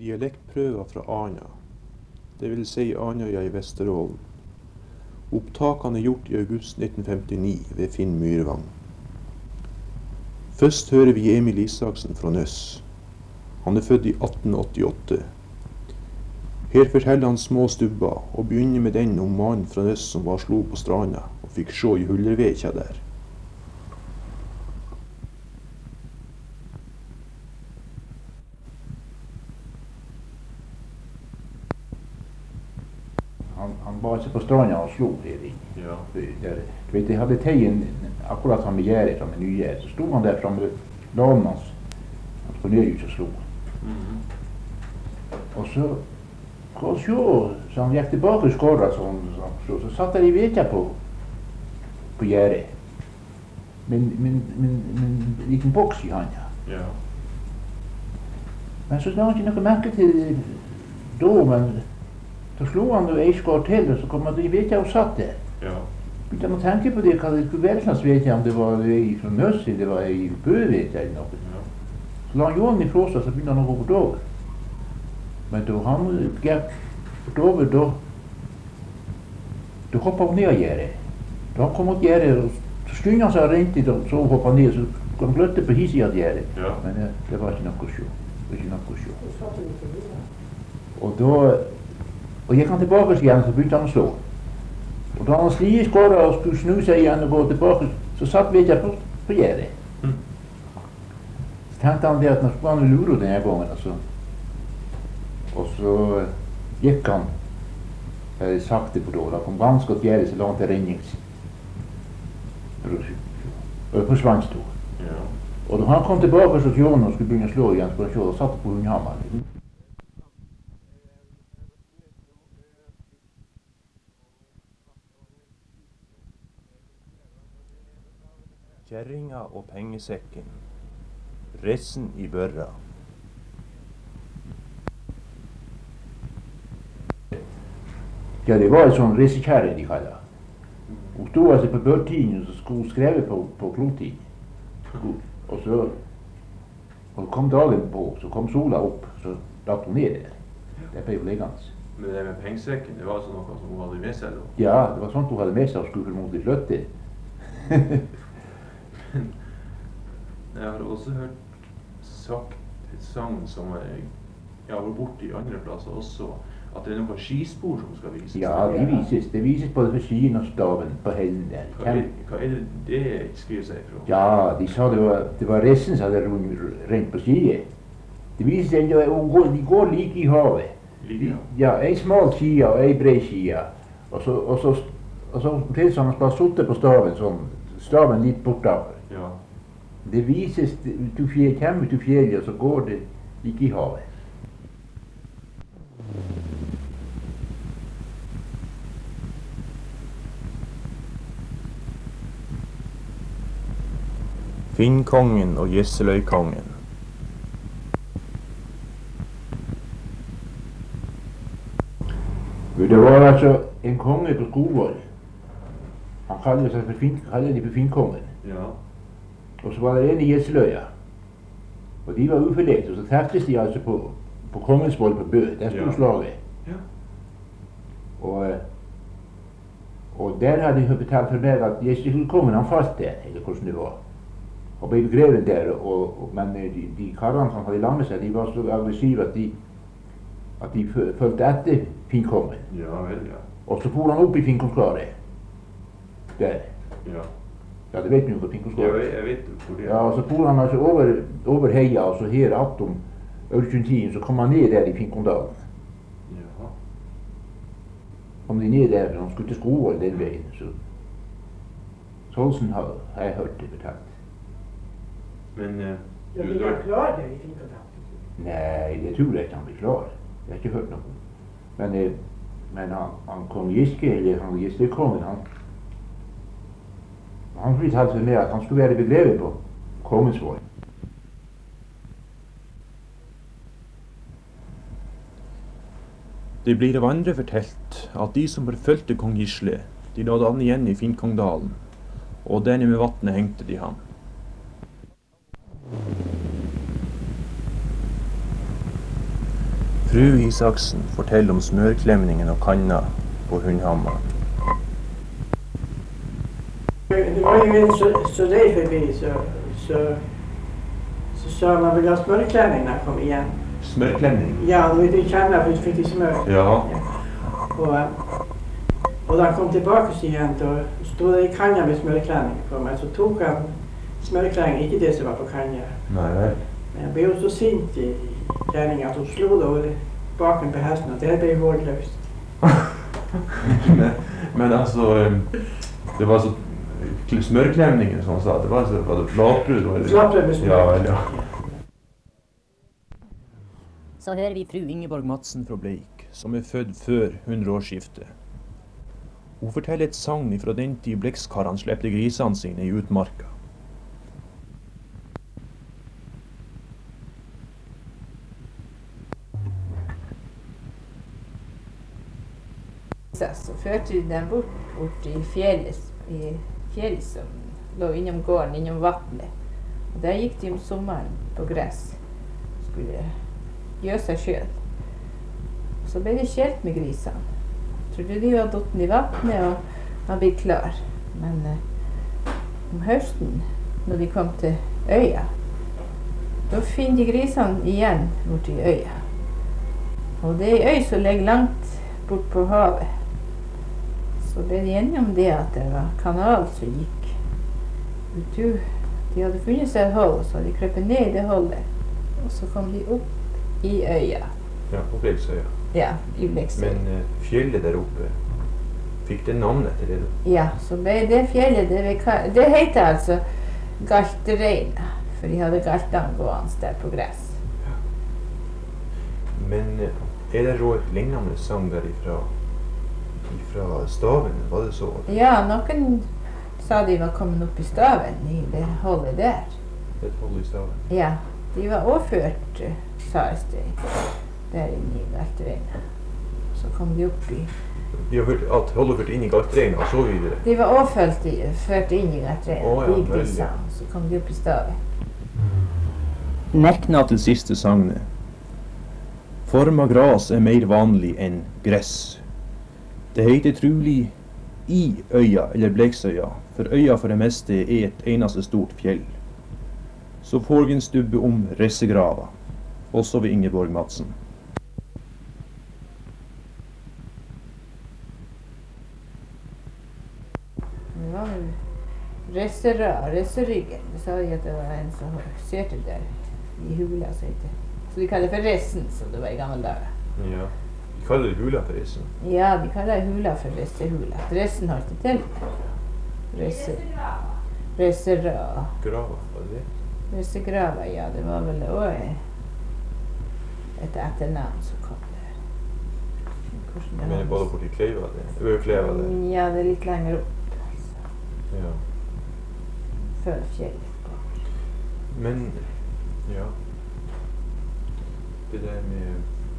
Dialektprøver fra Arna, det vil si Arnøya i Vesterålen. Opptakene er gjort i august 1959 ved Finn Myrvang. Først hører vi Emil Isaksen fra Nøss. Han er født i 1888. Her forteller han små stubber, og begynner med den om mannen fra Nøss som var slo på stranda og fikk se i hullervekja der. Han var ikke på stranda og slo her inn. Ja. Du vet, jeg hadde tegn akkurat som med gjerdet, som med nygjerdet. Så stod han der framme ved laden hans. Han skulle ned ut og slo. Og så, så han gikk tilbake i skåret, så satt der i vekja på gjerdet. Med en liten boks i handa. Ja. Men så la han ikke noe merke til det da, men så slo han og jeg skår til, og så kom han i vekja og satt der. Ja. Begynte han å tenke på det, hva det skulle være slags vekja, om det var i fra Nøss, eller det var i Bøvekja eller noe. Ja. Så la han Johan ifra seg, så begynte han å gå bortover. Men da han gikk bortover, da hoppet han ned av gjerdet. Da han kom mot gjerdet, så skyndte han seg rent litt, og så hoppet han ned, så kom han gløtte på hissida av gjerdet. Ja. Men det var ikke noe å se. Det var ikke noe å se. Og gikk han tilbake igjen, så begynte han å slå. Og da han sli i skåret og skulle snu seg igjen og gå tilbake, så satt vekja på gjerdet. Så tenkte han det at nå skulle han lure denne gangen, altså. Og så gikk han sakte på da kom ganske godt gjerdet, så la han til rennings. Og forsvant stod. Ja. Og da han kom tilbake så til Johan og skulle begynne å slå igjen, så skulle han slå og satt på hundhammeren. Kjerringa og pengesekken. Ressen i børra. Ja, det var en sånn rissekjerre de kallet. Hun stod altså på børtiden, og så skulle hun skreve på klotiden. Og så kom dagen på, så kom sola opp, så lagt hun ned der. Det ble jo liggende. Men det med pengesekken, det var altså noe som hun hadde med seg da? Ja, det var sånt hun hadde med seg og skulle formodentlig flytte. Jeg har også hørt sagt et sang som jeg har vært borte i andre plasser også, at det er noen skispor som skal vises. Ja, de vises. Det vises både for skien og staven på hellen der. Hva er det skriver seg fra? Ja, de sa det var resten som hadde rent på skiet. Det viser seg at de går like i havet. Ja, en smal skia og en bred skia. Og så tilsvarende bare sutte på staven, sånn, staven litt bortover. Ja. Det vises, du kommer ut til fjellet, og så går det like i havet. Finnkongen og Gjesseløykongen. Det var altså en konge på Skogvoll. Han kaller seg for Finnkongen. Ja. Og så var det en i Gjesseløya. Og de var uforlekt, og så treftes de altså på Kongensvoll på Bø. Der stod slaget. Ja. Og der hadde jeg betalt for meg at Gjesseløykongen han fast der, eller hvordan det var. Og ble begrevet der, men de karene som hadde lammet seg, de var så aggressive at de følte etter Finnkongen. Ja, vel, ja. Og så for han opp i Finnkonskaret. Der. Ja. Ja, det vet du jo hva Finnkonskaret er. Jeg vet hvor det er. Ja, og så for han altså over heia, og så her attom Ørkjøntien, så kom han ned der i Finnkondalen. Ja. Kom de ned der, for han skulle til Skogvoll den veien, så Solsen har jeg hørt det betalt. Men Ja, men jeg klarer det i Finnkontakten. Nei, det tror jeg ikke han blir klar. Jeg har ikke hørt noe. Men han kong Giske, eller han Gjesseløykongen, han fortalte for meg at han skulle være begrevet på Kongensvoll. Det blir av andre fortalt at de som forfølgte kong Gisle, de la han igjen i Finnkongdalen, og denne med vattnet hengte de ham. Fru Isaksen forteller om smørklemningen og kanna på Hundhammaren. Det var ju en så det förbi så sa man vill ha smörklämning när jag kom igen. Smørklemning? Ja, då ville känna för fick de smör. Ja. Och när han kom tillbaka igen då stod det i kanja med smörklämning på mig. Så tog han smörklämning, inte det som var på kanja. Nej. Men jag blev så sint i kärringen att hon slog då baken på hästen och det blev vårdlöst. men alltså, det var så smørklemningen som han sa, det var det flatbrød? Flatbrød med smør. Ja, ja. Så hører vi fru Ingeborg Madsen fra Bleik, som født før 100-årsskiftet. Hun forteller et sagn fra den tid blekskarene slepte grisene sine i utmarka. Så førte vi dem bort i fjellet som lå innom gården, innom vattnet. Og der gikk de om sommeren på gress. Skulle gjøre seg selv. Så ble det skjelt med grisene. Trodde de var datt i vattnet og var blitt klar. Men om høsten, når de kom til øya, da finner de grisene igjen borti øya. Og det er en øy som ligger langt bort på havet. Så ble de enige om det at det var kanal som gikk. De hadde funnet seg et hold, så de krøpet ned i det holdet. Og så kom de opp i øya. Ja, på Bleksøya. Ja, i Bleksøya. Men fjellet der oppe, fikk det navnet etter det? Ja, så ble det fjellet, det heter altså Galtreina, for de hadde galtene gående der på gress. Ja. Men er det råd et lignende sang derifra? Fra Staven, var det så? Ja, noen sa de var kommet opp i Staven, i det holdet der. Et hold i Staven? Ja, de var overført, sades det, der inne i Galtreina. Så kom de opp i... De har hørt holdet ført inn i Galtreina, og så videre? De var overført inn i Galtreina, ja, i grisene, så kom de opp i Staven. Merknad til siste sagnet. Form av gras er mer vanlig enn gress. Det heter trolig i øya eller Bleksøya, for øya for det meste er et eneste stort fjell. Så får vi en stubbe om Ressegrava, også ved Ingeborg Madsen. Det var Resseryggen, det sa de at det var en som sørte der i hula, så de kaller det for Ressen, som det var i gamle dager. Ja. De kaller det hula for Ressen? Ja, de kaller det hula for Ressehula. Ressen har ikke til. Ressergrava. Grava, var det det? Ressegrava, ja, det var vel også et etternavn som kom der. Men det er bare borti Kleiva, det? Økleva det? Ja, det er litt lenger opp, altså. Ja. Før fjellet bak. Men, ja. Det der med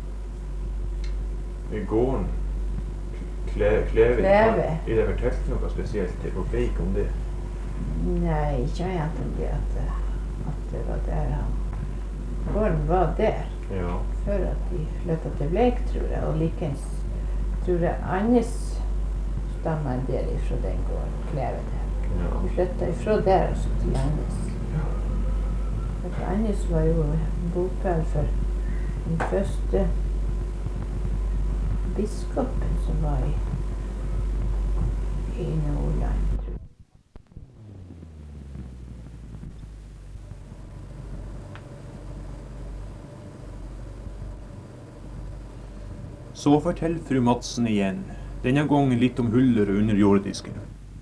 gården, Kleve. Er det fortalt noe spesielt til på Bleik om det? Nei, ikke annet enn det at det var der gården var der. Ja. Før at de flyttet til Bleik, tror jeg, og likens tror jeg Annes stammer en del ifra den gården, Kleve der. Ja. De flyttet ifra der og så til Annes. Ja. For Annes var jo bopel for den første biskopen som var i Nordland, tror jeg. Så fortell fru Madsen igjen, denne gangen litt om huller under jordiske.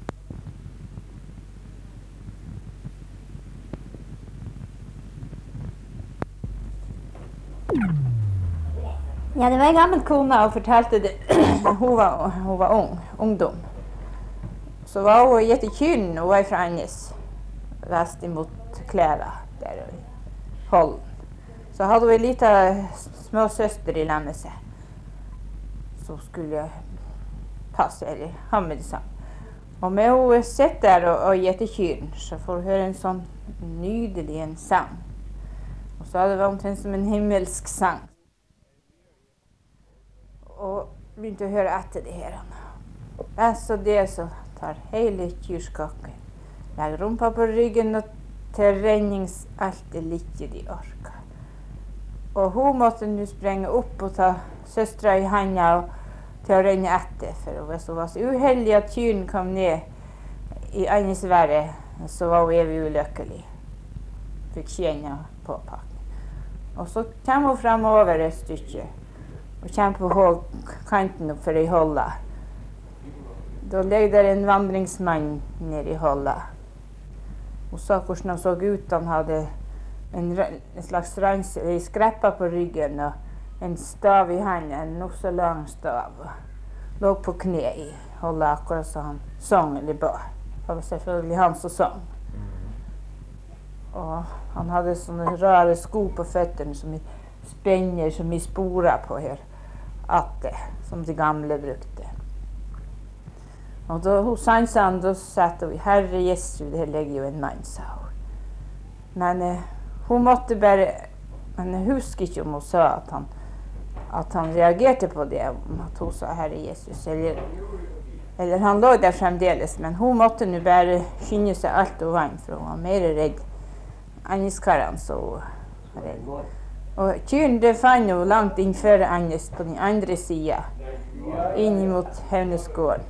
Ja, det var en gammel kone og fortalte det. Hun var ungdom. Så var hun gitt i kylen, hun var fra Annes, vest imot Kleva, der i Holden. Så hadde hun en liten småsøster i lag med seg, som skulle passe eller ha med det samme. Og med hun sitter der og gitt i kylen, så får hun høre en sånn nydelig sang. Og så hadde det vært omtrent som en himmelsk sang. og begynte å høre etter det her. Så det så tar hele kyrskakken, legger rumpa på ryggen og til rennings alt det lille de orker. Og hun måtte nå sprenge opp og ta søstra i handa til å renne etter, for hvis hun var så uheldig at kyren kom ned i andres verre, så var hun evig ulykkelig. Fikk kjenne på pakken. Og så kom hun fremover et stykke, og kom på kanten opp for i holda. Da ligger der en vandringsmann nede i holda. Hun sa hvordan han så ut. Han hadde en slags skreppa på ryggen og en stav i hånden, en nok så lang stav. Lå på kne i holda akkurat som han sang eller ba. Det var selvfølgelig han som sang. Og han hadde sånne rare sko på føttene som spenner som i sporer på her. Atte, som de gamle brukte. Og da hun sansa han, da satt hun, Herre Jesu, det ligger jo en mann, sa hun. Men hun måtte bare, men jeg husker ikke om hun sa at han reagerte på det, om at hun sa Herre Jesus, eller han lå der fremdeles, men hun måtte nå bare skynde seg alt og vann, for hun var mer redd. Agneskarene så redd. Og kyren det fant hun langt innenfor Agnes på den andre siden, inn mot Hevnesgården.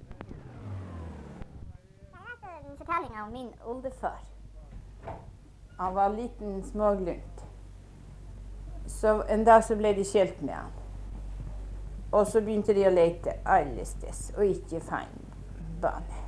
Fortellinga om min oldefar. Han var liten småglunt. Så en dag så ble de skilt med han. Og så begynte de å lete alle steder, og ikke fant barnet.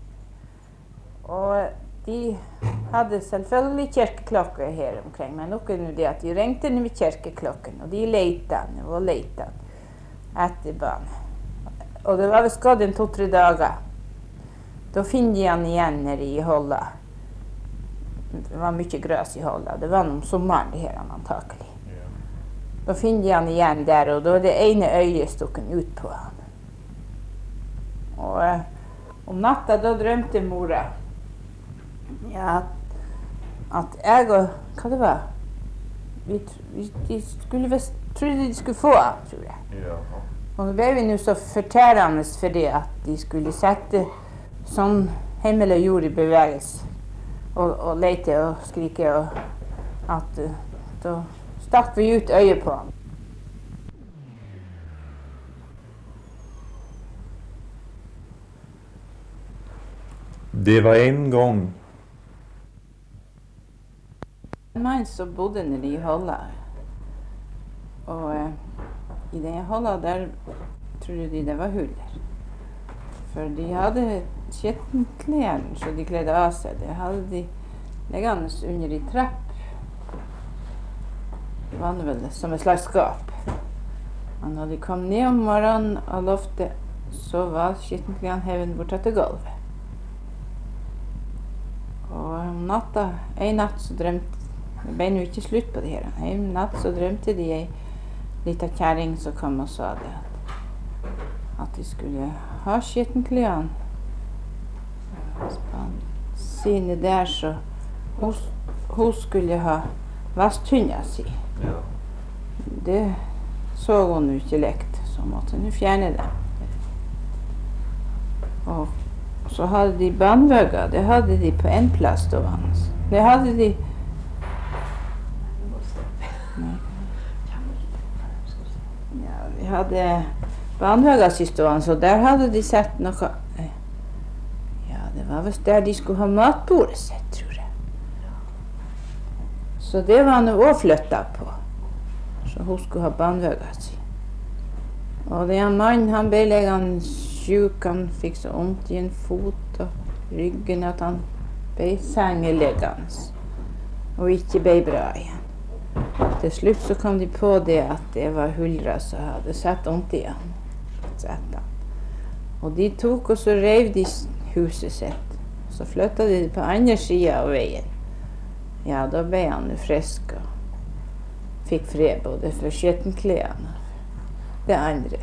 Og de hadde selvfølgelig kirkeklokker her omkring, men nok er det at de ringte med kirkeklokken, og de lette etter barnet. Og det var visst gått 2-3 dager. Da finner de han igjen nede i holda. Det var mye grøs i holda. Det var om sommeren det her antakelig. Da finner de han igjen der, og da er det ene øyet stukken ut på han. Og om natta da drømte mora at jeg og hva det var? De skulle visst trodde de skulle få han, tror jeg. Ja. Og da ble vi nå så fortærende for det at de skulle sette sånn himmel og jord i bevegelse og lete og skrike, og at da stakk vi ut øyet på han. Det var en gang en mann som bodde nede i holda, og i den holda der trodde de det var huller. For de hadde skittenklær, så de kledde av seg. Det hadde de liggende under i trapp. Det var vel som et slags skap. Og når de kom ned om morgenen av loftet, så var skittenklærne hevet bort etter gulvet. Og om natta, en natt så drømte, det ble jo ikke slutt på det her. En natt så drømte de en liten kjerring som kom og sa det. At de skulle ha skittenklærne sine der, så hun skulle ha vasktynna si. Ja. Det så hun jo ikke lekt, så måtte hun fjerne det. Og så hadde de bandvøgger, det hadde de på en plass stående. Det hadde de vi hadde bandvøgger stående, så der hadde de sett noe. Ja, det var visst der de skulle ha matbordet sitt, tror jeg. Så det var han også flyttet på, så hun skulle ha bandvøgger si. Og den mannen, han ble liggende sjuk, han fikk så ondt i en fot og ryggen at han ble sengeliggende og ikke ble bra igjen. Til slutt så kom de på det at det var huldra som hadde sett ondt i han. Og de tok og så rev de huset sitt. Så flyttet de på andre siden av veien. Ja, da ble han frisk og fikk fred både fra skittenklærne og det andre.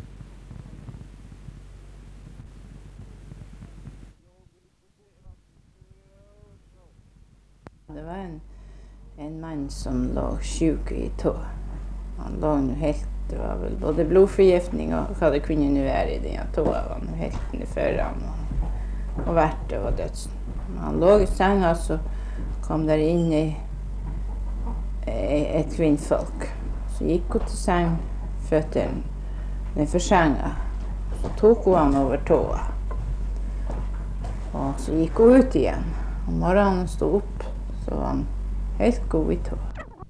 Det var en mann som lå sjuk i tå. Han lå nå helt Det var vel både blodforgiftning og hva det kunne nu være i den toa. Var han helt ned foran og vært over dødsen. Når han lå i senga, så kom der inn et kvinnfolk. Så gikk hun til seng, føttene ned for senga. Så tok hun han over tåa. Og så gikk hun ut igjen. Om morgenen stod opp, så var han helt god i tåa.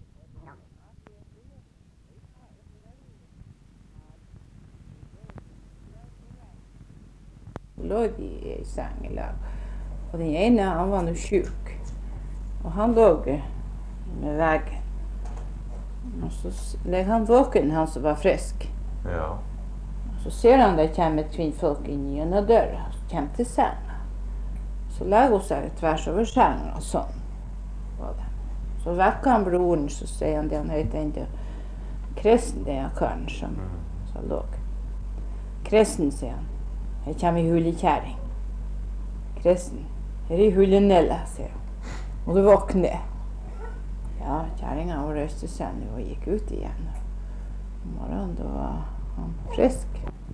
Lå de i seng i lag. Og den ene, han var nå syk. Og han lå med veggen. Og så ble han våken, han som var frisk. Ja. Og så ser han det kommer et kvinnfolk inn gjennom døra, og kommer til senga. Så legger hun seg tvers over senga, og sånn var det. Så vekker han broren, så sier han det han høyt enda. Kristen, det er han karen som lå. Kristen, sier han. Her kommer i hulekjæring. Kristen, her er i hulenella, sier han. Og du våkner. Ja, kjæringen var røste seg nå og gikk ut igjen. Om morgenen da var han frisk.